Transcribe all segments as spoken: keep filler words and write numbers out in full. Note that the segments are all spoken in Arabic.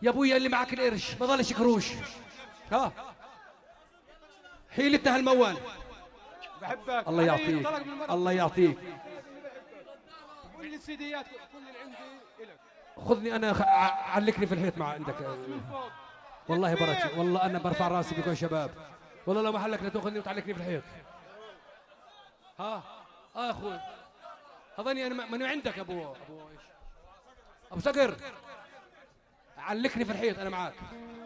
يا ابويا اللي معك القرش ما ضلش قروش. ها حيلتها الموال. بحبك الله يعطيك الله يعطيك. كل السيديات كل اللي عندي إلك. خذني انا خ... علقني في الحيط مع عندك. والله بركة والله انا برفع راسي بكم شباب. والله لو ما حلك لا تاخذني وتعلقني في الحيط. ها اه اخوي هذاني انا ماني عندك ابو ابو ايش ابو صقر. علقني في الحيط انا معاك.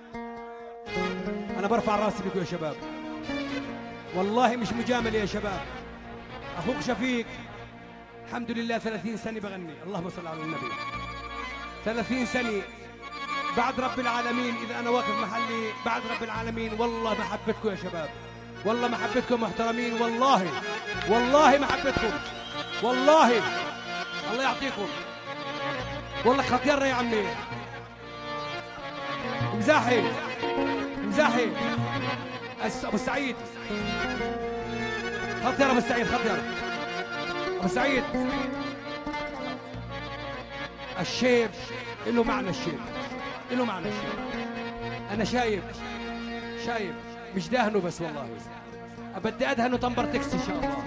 انا برفع راسي بكم يا شباب. والله مش مجامله يا شباب. اخوك شفيق الحمد لله ثلاثين سنة بغني. اللهم صل على النبي. ثلاثين سنة بعد رب العالمين. إذا أنا واقف محلي بعد رب العالمين والله محبتكم يا شباب. والله محبتكم محترمين. والله والله محبتكم والله. الله يعطيكم. والله خطيرنا يا عمي. مزاحي مزاحي أبو السعيد. خطير أبو السعيد خطير أبو سعيد. الشيب له معنى. الشيب له معنى. الشيب أنا شايب شايب مش داهنه بس. والله بدي أدهنه طنبر تكس إن شاء الله.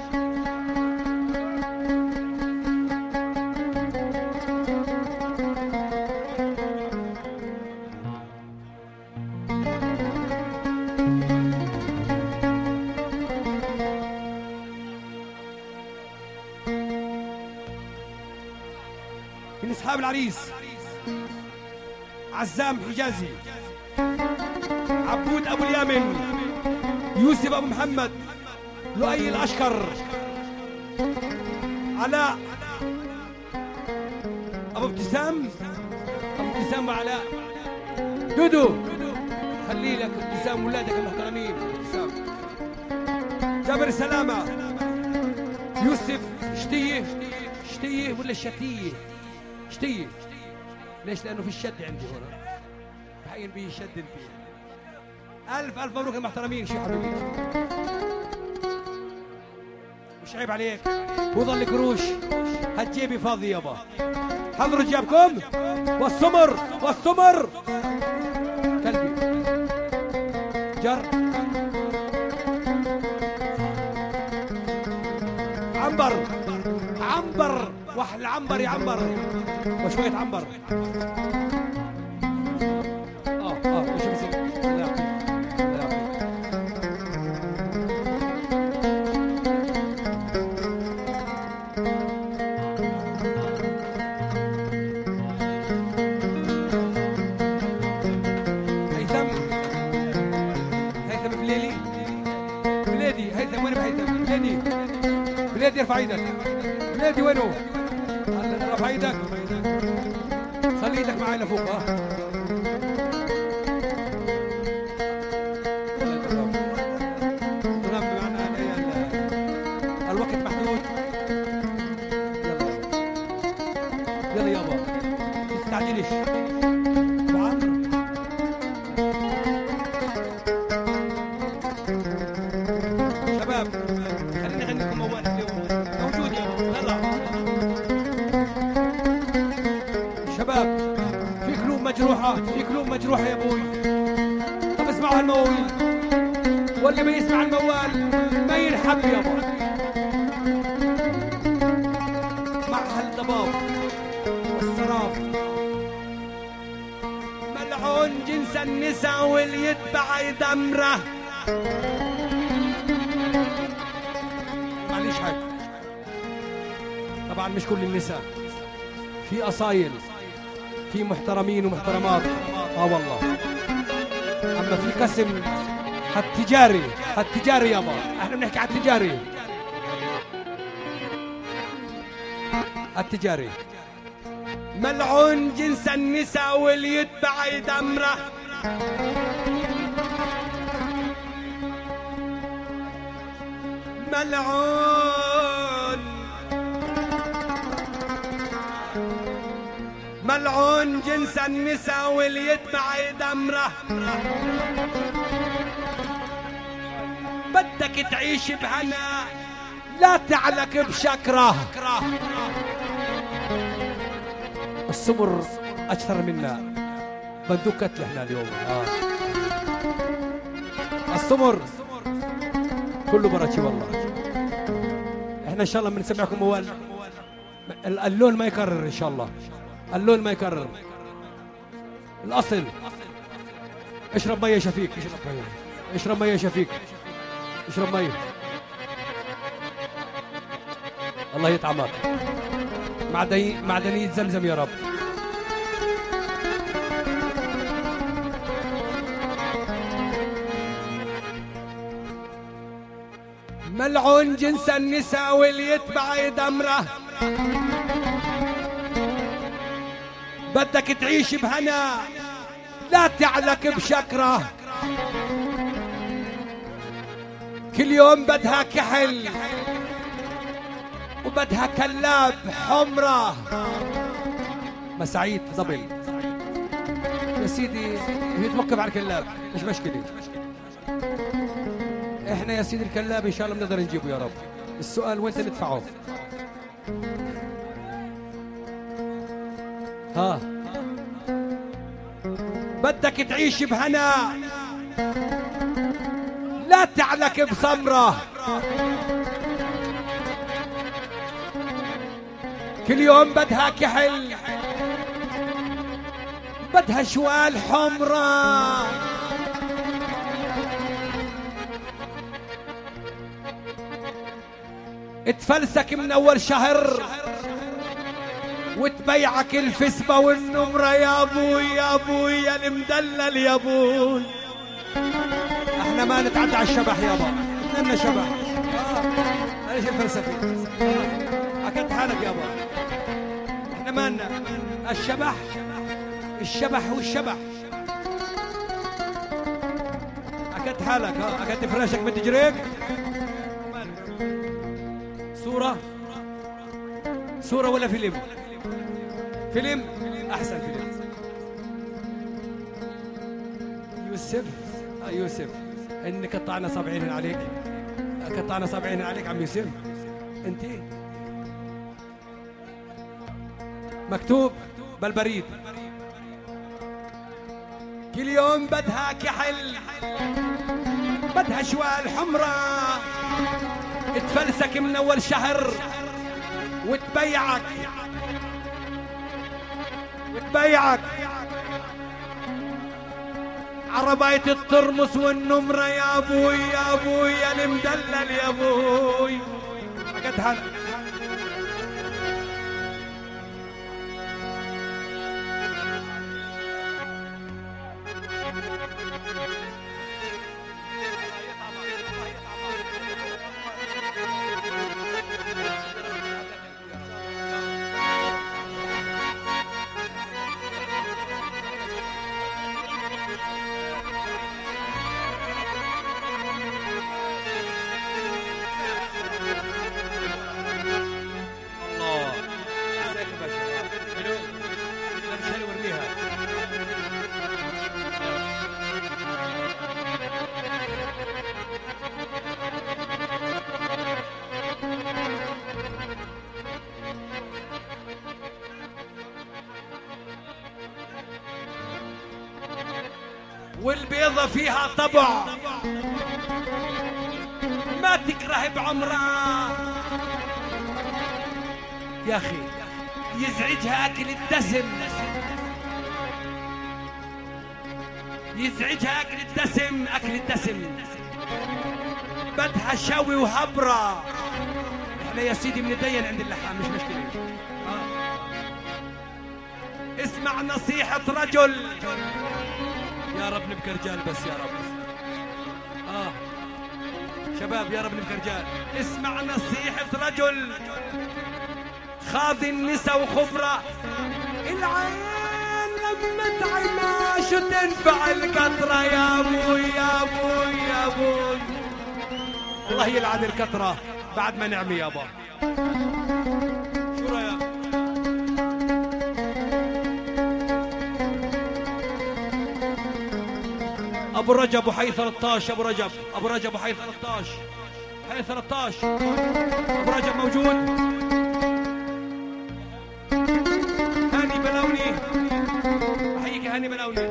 من أصحاب العريس عزام حجازي، عبود أبو اليمن، يوسف أبو محمد، لؤي الأشكر، علاء أبو ابتسام أبو ابتسام وعلاء، دودو خلي لك ابتسام ولادك المحترمين. ابتسام جابر سلامة، يوسف شتية شتية ولا شتية شتية. ليش؟ لأنه في الشد عندي هنا بحين بيه الشد فيه. ألف ألف مبروك المحترمين. شو حبيبي مش عيب عليك وظل قروش هتجيبي فاضي يابا. حضروا جابكم والسمر والسمر كلبي جر عنبر عنبر واحلى عنبر يا عنبر وشوية عنبر. اه اه وش بصير؟ الله يعطيك الله يعطيك. هيثم هيثم بليلي بليدي. هيثم وين هيثم؟ بليدي بليدي ارفع ايدك. بليدي وينه؟ رفع ايدك خلي ايدك معي لفوق. ها الوقت محدود. يلا يلا يابا ما تستعجلش. شباب خلينا نغني لكم موال اليوم موجود. يلا شباب في قلوب مجروحة في قلوب مجروحة يا ابوي. طب اسمعوا هالمواويل واللي ما يسمع الموال ما ينحب يابا. مع هالضباب والصراف ملعون جنس النساء واللي يتبع يدمره. معليش حاجة طبعا مش كل النساء، في أصايل في محترمين ومحترمات. اه والله اما في قسم هالتجاري هالتجاري يابا. احنا بنحكي على التجاري التجاري. ملعون جنس النساء واللي يتبع يدمره. ملعون ملعون جنس النساء واللي يتبع يدمره. بدك تعيش بهنا لا تعلق بشكره. السمر أكثر منا بندوق كتل احنا اليوم. اه السمر كله بركه والله. احنا ان شاء الله بنسمعكم موال اللون ما يكرر ان شاء الله، اللون ما يكرر. الاصل اشرب ميه شفيق، اشرب ميه، اشرب ميه شفيق، اشرب ميه. الله يطعمك معدني معدنية زمزم يا رب. ملعون جنس النساء واللي يتبع يدمره، بدك تعيش بهنا لا تعلك بشكره، كل يوم بدها كحل وبدها كلاب حمرة. مسعيد ضبل يا سيدي، هي توقف على الكلاب مش مشكلة. احنا يا سيدي الكلاب ان شاء الله بنقدر نجيبه يا رب. السؤال وين ندفعه؟ ها بدك تعيش بهنا لا تعلك بسمرة، كل يوم بدها كحل بدها شوال حمرة، تفلسك من اول شهر وتبيعك الفسبة والنمرة يا ابوي يا ابوي يا المدلل يا ابوي. احنا ما نتعدى على الشبح يابا، احنا شبح. اه ايش الفلسفة؟ حكيت حالك يابا، احنا ما لنا الشبح، الشبح والشبح. حكيت حالك. اه حكيت فراشك بتجريك. صورة صورة ولا فيلم؟ فيلم أحسن فيلم. يوسف آه يوسف إن قطعنا صابعين عليك، قطعنا صابعين عليك عم يوسف. أنت مكتوب بالبريد كل يوم بدها كحل بدها شوال حمرة، تفلسك من أول شهر وتبيعك وتبيعك عرباية الترمس والنمرة يا ابوي يا ابوي يا المدلل يا ابوي. حكت حالك. والبيضة فيها طبع ما تكره بعمرها يا أخي، يزعجها أكل الدسم، يزعجها أكل الدسم، أكل الدسم بدها شوي وهبرة. احنا يا سيدي بندين عند اللحام مش مشكلة. آه. اسمع نصيحة رجل يا رب نبقى رجال بس يا رب. اه شباب يا رب نبقى رجال. اسمع نصيحة رجل خاض النساء وخبرة، العين لما تعمى شو تنفع القطرة يا ابوي يا ابوي يا ابوي. الله يلعن القطرة بعد ما نعمي يابا. شو رايك؟ ابو رجب وحي ثلاثة عشر. ابو رجب ابو رجب وحي ثلاثة عشر. حي ثلاثة عشر ابو رجب موجود. هاني بلاوني بحييك هاني بلاوني.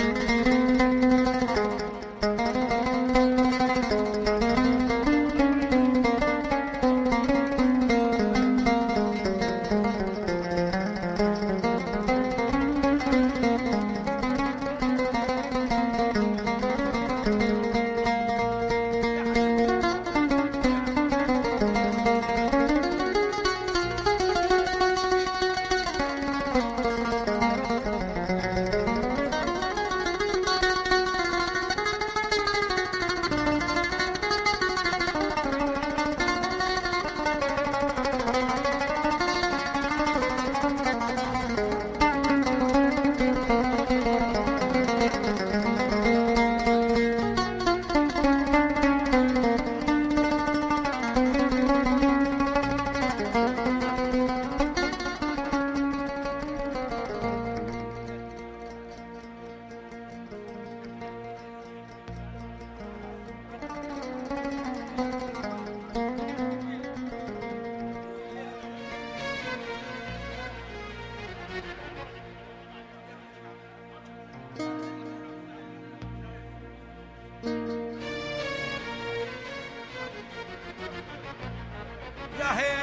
يا هي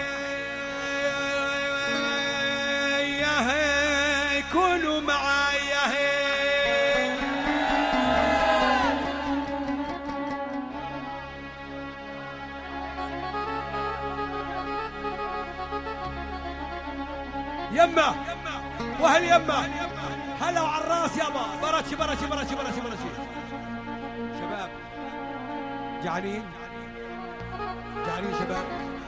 يا هي كونوا معاي يا هي. يما وهل يما هلا وعلى الراس يابا. برشي برشي برشي برشي برشي. شباب جعانين جعانين شباب.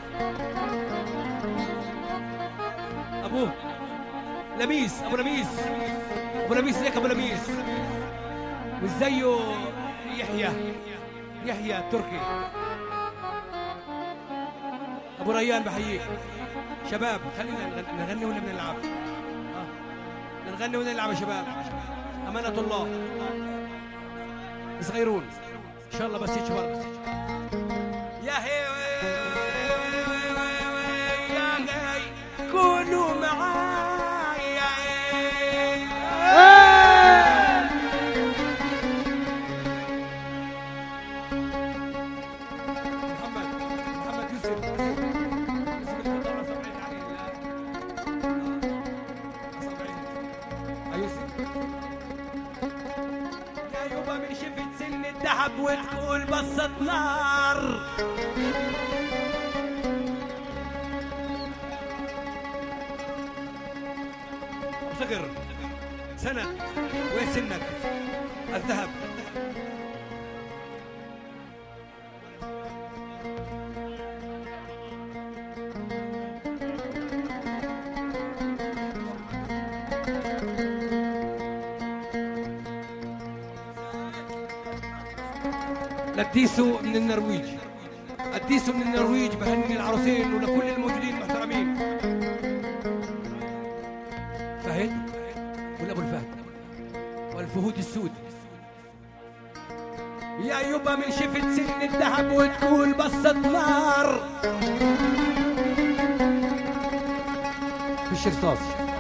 ابوه لميس ابو لميس ابو لميس ازيك ابو لميس؟ وازايه يحيى يحيى التركي. ابو ريان بحييك. شباب خلينا نغني ولا بنلعب؟ آه. نغني ولا نلعب يا شباب؟ امانه الله صغيرون ان شاء الله بس يكبر. يا هي كونوا معاي يا هي. محمد محمد يوسف يوسف الفطار صبعين عليه. صبعين يوسف. يا يوبا من شفت سن الذهب وتقول بصت نار. صغر سنة وين سنك؟ الذهب. لديسو من النرويج. اديسو من النرويج بهني العروسين ولكل الموجودين محترمين. فهد ولا ابو الفهد والفهود السود. يا يبا من شفت سن الذهب وتقول بصت نار. فيش رصاص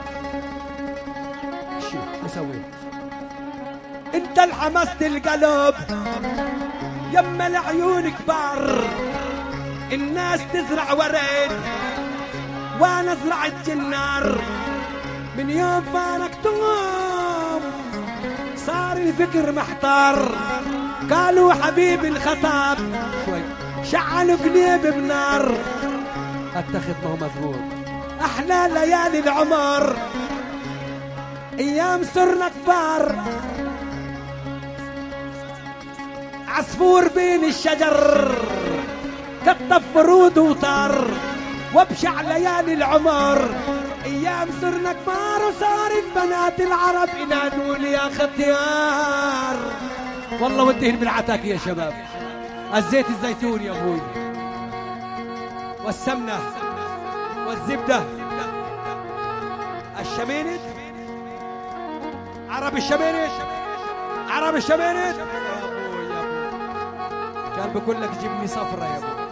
شو اسوي؟ انت الحمست القلب يما العيون كبار. الناس تزرع ورد وانا زرعت جنار. من يوم فارقتهم صار الفكر محتار. قالوا حبيبي الخطاب شوي شعلوا قليب بنار. اتخذ ما هو مضبوط. احلى ليالي العمر ايام صرنا كبار. عصفور بين الشجر كطف ورود وطار. وابشع ليالي العمر ايام صرنا كبار. وصارت بنات العرب ينادون يا ختيار. والله والدهن بالعتاك يا شباب. الزيت الزيتون يا ابوي والسمنه والزبده. الشمينت عرب الشمينت عرب الشمينت. يا ابوي يا ابوي كان بقول لك جبني صفرة يا ابوي.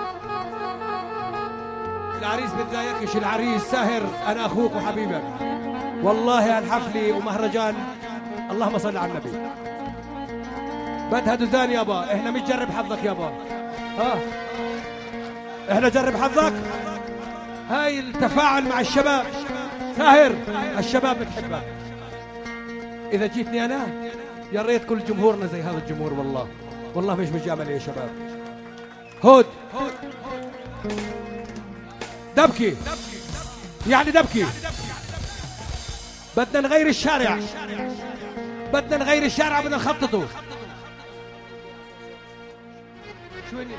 العريس بتضايقش. العريس ساهر انا اخوك وحبيبك والله. هالحفله ومهرجان اللهم صل على النبي. بدها دزان يابا، احنا مش جرب حظك يابا. ها احنا جرب حظك. هاي التفاعل مع الشباب. ساهر الشباب بتحبك. اذا جيتني انا يا ريت كل جمهورنا زي هذا الجمهور. والله والله مش مجامله يا شباب. هود دبكي يعني دبكي. بدنا نغير الشارع، بدنا نغير الشارع، بدنا نخططه. شو هني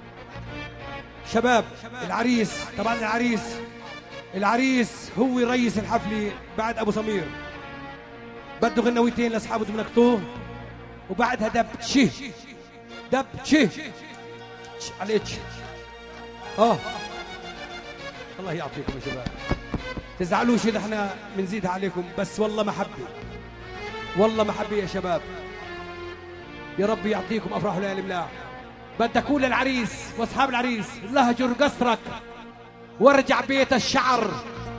شباب؟ العريس طبعا، العريس العريس هو رئيس الحفله بعد ابو سمير. بده غنويتين لاصحابه تملكتوه، وبعدها دب تشي دب تشي على اتش. اه الله يعطيكم يا شباب، تزعلوش اذا احنا بنزيدها عليكم، بس والله محبه، والله محبه يا شباب. يا رب يعطيكم افراح وليالي ملاح. بدي اقول للعريس واصحاب العريس لهجر قصرك وارجع بيت الشعر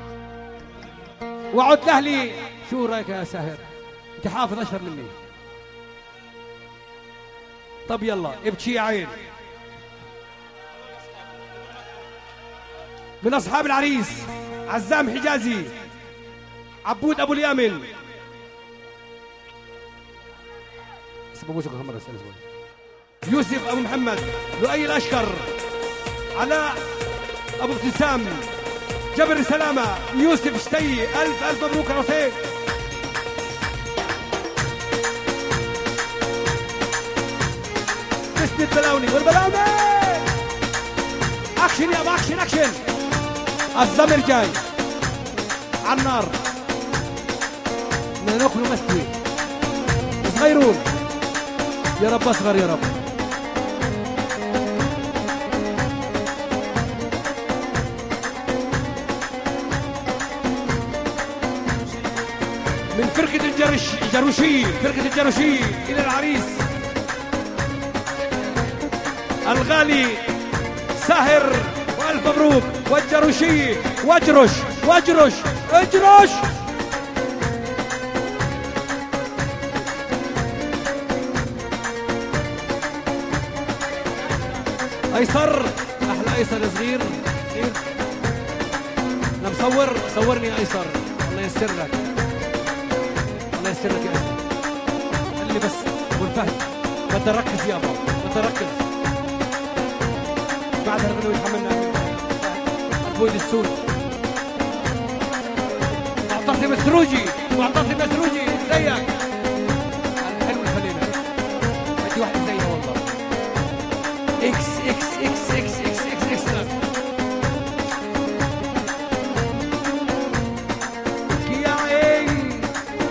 وعد لاهلي. شو رايك يا ساهر؟ انت حافظ اشهر مني. طب يلا ابكي يا عين. من اصحاب العريس عزام حجازي، عبود ابو اليمن، يوسف ابو محمد، لؤي الاشكر، علاء ابو ابتسام، جبر سلامه، يوسف شتي. الف الف مبروك يا حسين. بسم البلاوني والبلاوني. اكشن يا ابو اكشن اكشن. الزمر جاي على النار، بدنا ناكل مستوي. صغيرون يا رب، اصغر يا رب. من فرقة الجرش جروشي، فرقة الجروشي إلى العريس الغالي ساهر، والف مبروك. والجروشي واجرش واجرش اجرش. ايسر، احلى ايسر صغير صغير. انا مصور، صورني ايسر. الله ييسر لك، الله ييسر لك يا ايسر. اللي بس ابو الفهد بدي اركز يابا، بدي اركز. بعد هالغنوة يتحملنا الفويد السود. معتصم السروجي، معتصم السروجي زيك. حلو الفليلة، بدي واحد زيها والله. اكس اكس اكس اكس اكس اكس اكس. ابكي يا عين،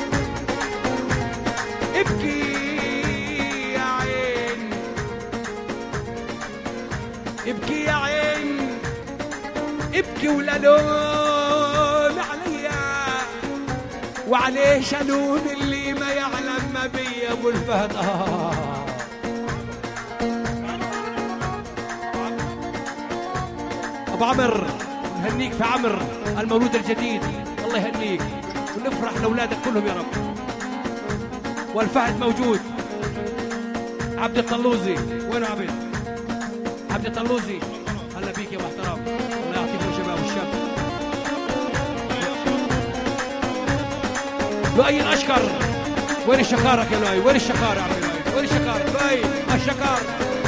ابكي يا عين، ابكي يا عين، ابكي ولا لوم عليا، وعليش الوم اللي ما يعلم ما بي. ابو الفهد آه. ابو عمر نهنيك في عمر المولود الجديد، الله يهنيك ونفرح لاولادك كلهم يا رب. والفهد موجود. عبد الطلوزي، وينه عبد؟ عبد الطلوزي، هلا بيك يا محترم، الله يعطيكم الشباب والشاب. لؤي الاشكر، وين الشكارك يا لؤي؟ وين الشكار يا عمي لؤي؟ وين الشكار؟ لؤي الشكار.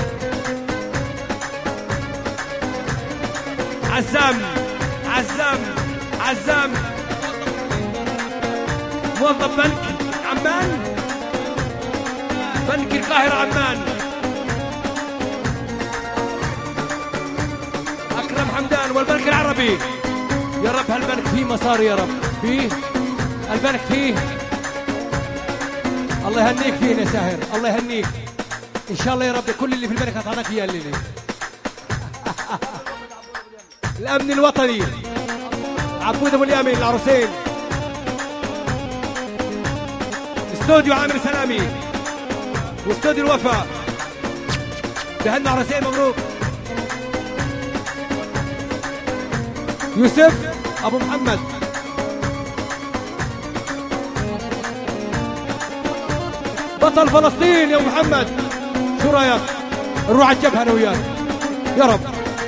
عزام عزام عزام، موظف بنك عمان، بنك القاهرة عمان. أكرم حمدان والبنك العربي. يا رب هالبنك فيه مصاري، يا رب فيه البنك فيه. الله يهنيك فينا ساهر، الله يهنيك إن شاء الله يا رب. كل اللي في البنك أعطاك إياه الليلة. الأمن الوطني عبود أبو اليمن، العروسين. استوديو عامر سلامي واستوديو الوفا. بهنا عروسين مبروك. يوسف أبو محمد، بطل فلسطين يا محمد، شو رايك؟ نروح على الجبهة انا وياك يا رب.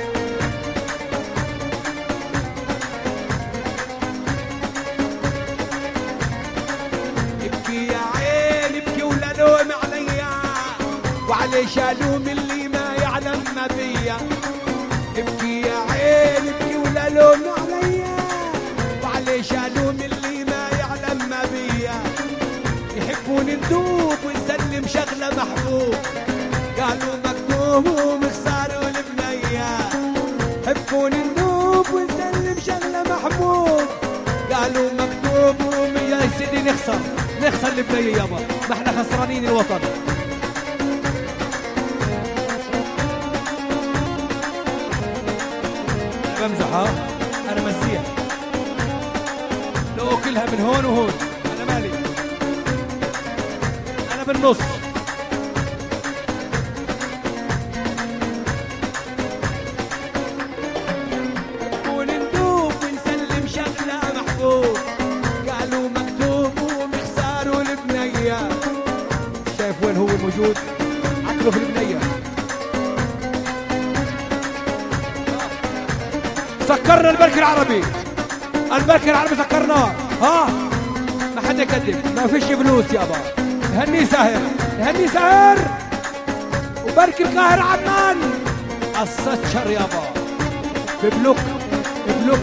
ابكي يا عين ابكي ولا لوم عليا، وعليش الوم اللي ما يعلم ما بيا. ابكي يا عين ابكي ولا لوم عليا، وعليش الوم اللي ما يعلم ما بيا. يحبون ندوب ونسلم شغله محبوب، قالوا مكتوب ومخساروا البنيه. يحبون ندوب ونسلم شغله محبوب، قالوا مكتوب ويا سيدي نخسر نخسر البنيه يابا، ما احنا خسرانين الوطن. بمزح ها، انا مسيح لو اكلها من هون وهون انا مالي، انا بالنص. وندوب ونسلم شغله محبوب، قالوا مكتوب ومخساروا البنيه. شايف وين هو موجود؟ عقله في البنيه. سكرنا البرك العربي، البرك العربي سكرناه. ها ما حدا يكذب، ما فيش فلوس يابا. هني ساهر هني ساهر وبرك القاهر عمان السكر يابا. ببلوك ببلوك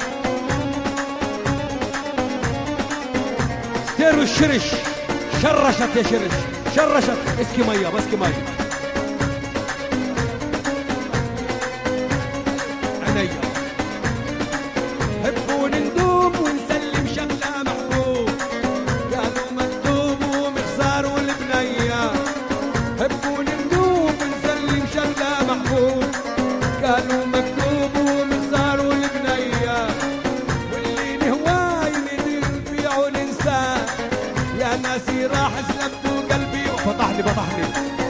ستيرو الشرش شرشت يا شرش شرشت. اسكي ميه بسكي ميه عينيا. هبوا ندوب ونسلم شغله محبوب، قالوا مكتوب ومخساروا البنيه. هبوا ندوب ونسلم شغله محبوب، قالوا مكتوب ومخساروا البنيه. واللي نهواي نبيع وننساه، يا ناسي راح سلبتوا قلبي وفتحني فتحني.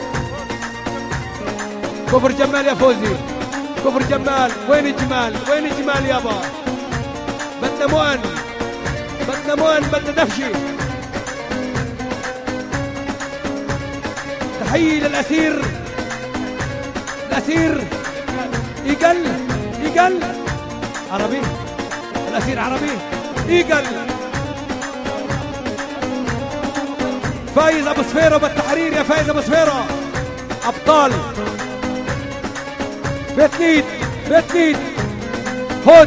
كفر جمال يا فوزي، كفر جمال. وين الجمال؟ وين الجمال يابا؟ بدنا موان بدنا موان بدنا دفشي. تحية للأسير، الأسير إيجل إيجل عربي، الأسير عربي إيجل. فايز أبو صفيرة بالتحرير يا فايز أبو صفيرة. أبطال بيت نيد بيت نيد هود.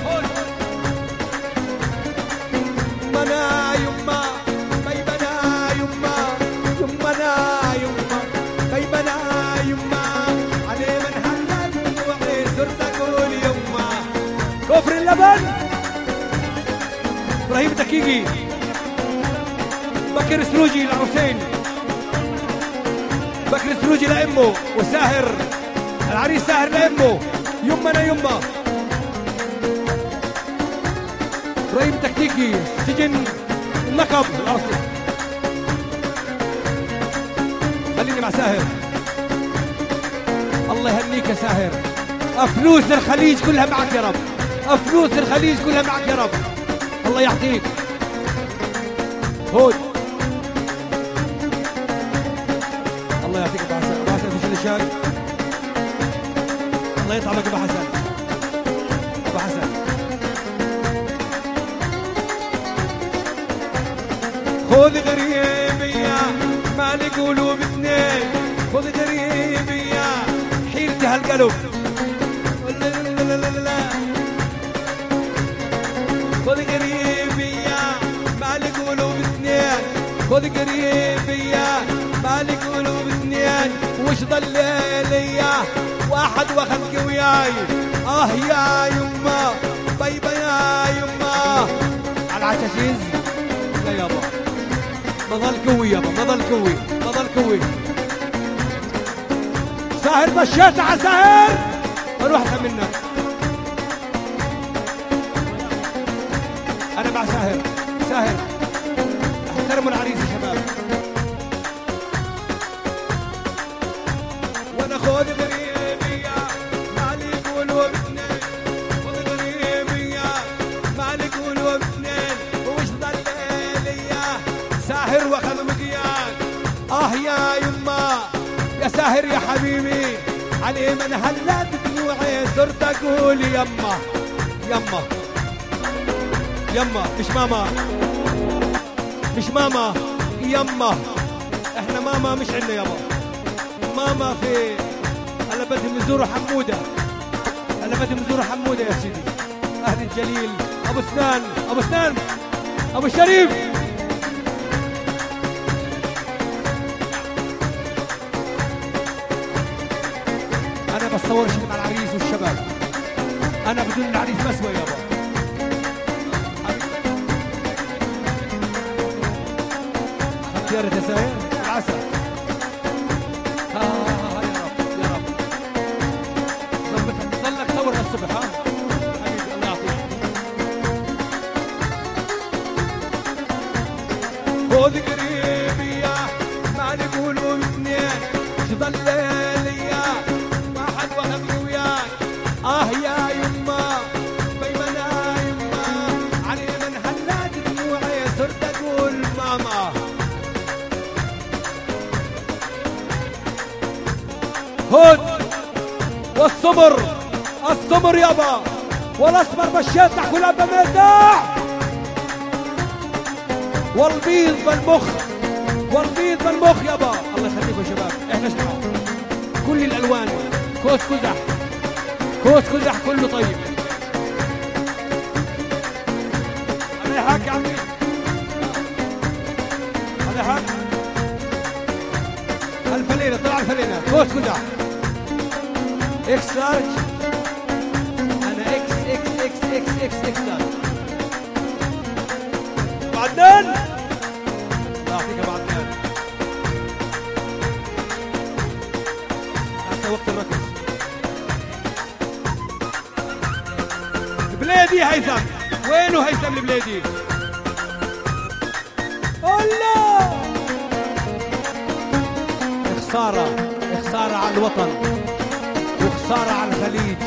يمنا يما بيبنا يما يمنا يما بيبنا يما علي من هلل وعلي صرت اقول يما. كفر اللبن ابراهيم دقيقي، بكر سروجي لحسين، بكر سروجي لامه، وساهر العريس ساهر لامه. يمنا يما ابراهيم تكتيكي سجن النقب الارصي. خليني مع ساهر. الله يهنيك يا ساهر. افلوس الخليج كلها معك يا رب، افلوس الخليج كلها معك يا رب. الله يعطيك. هود الله يعطيك ابو حسن. ابو حسن في الشاي. الله يطعمك ابو حسن. ابو حسن خذ غريبية مالي قلوب اثنين، خذ غريبية حيرتي هالقلب. خذ غريبية مالي قلوب اثنين، خذ غريبية مالي قلوب اثنين. وش ضل ليا واحد واخذك وياي. اه يا يما بيبا يا يما على العشاشيز. لا يابا ما ظل قوي يابا، ما ظل قوي ما ظل قوي. ساهر مشيت على ساهر اروح احسن منك. انا مع ساهر. ساهر احترموا العريس يا شباب. وانا خذ غريبية مالي قلوب اثنين، خذ غريبية مالي قلوب اثنين. وش ضل ليا ساهر واخذ مكيال. اه آه يا يما يا ساهر يا حبيبي علي من هلات دموعي صرت أقول يما يما يما مش ماما مش ماما يما احنا ماما مش عندنا يابا ماما في هلا بدهم يزوروا حمودة هلا بدهم يزوروا حمودة يا سيدي أهل الجليل أبو سنان أبو سنان أبو شريف أنا بصور شيء مع العريس والشباب أنا بدون العريس مسوى يابا خيارة تساير العسل ها ها يا رب يا رب ظبطها ضلك صور للصبح ها حبيبي الله يعطيك خذ قريبي يا ما نقولوا اثنين شضل ليا ما حد وهمني وياك اه يا يما بيمنا يما علي من هلات دموعي صرت اقول ماما هود والصبر الصبر يابا والاسمر بالشتح والابا مرتاح والبيض بالمخ والبيض بالمخ يابا الله يخليكم يا شباب احنا اسمعوا كل الالوان كوس كزح كوس كزح كله طيب على حق يا عمي على حق الفلينة طلع الفلينة كوس كزح اكس لارج انا اكس اكس اكس اكس اكس اكس لارج بعدين الله يعطيك بعدين هسه وقت الركض بليدي هيثم وينه هيثم البليدي الله خسارة خسارة على الوطن وخسارة على الخليج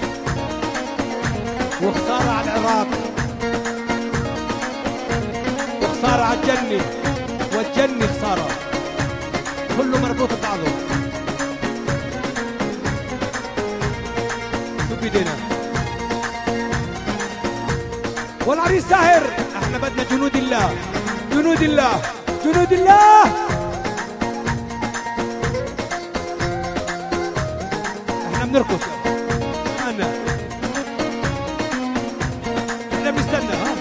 وخسارة على العراق وخسارة على الجنة والجنة خسارة كله مربوط ببعضه شو بيدينا والعريس ساهر احنا بدنا جنود الله جنود الله جنود الله احنا بنرقص انا احنا بنستنى ها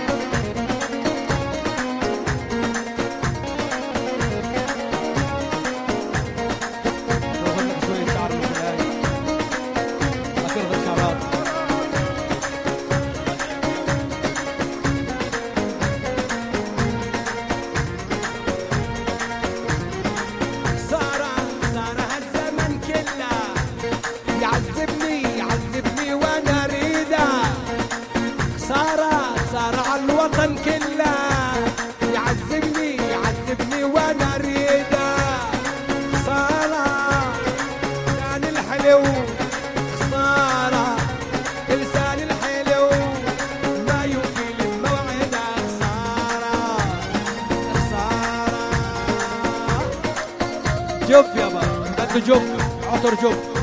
شوية شعر من الهاي هترغب شعرات الوطن كله يعذبني يعذبني وانا اريده خساره لسان الحلو خساره لسان الحلو ما يوفي للموعد خساره خساره جب يابا بده جب عطر جب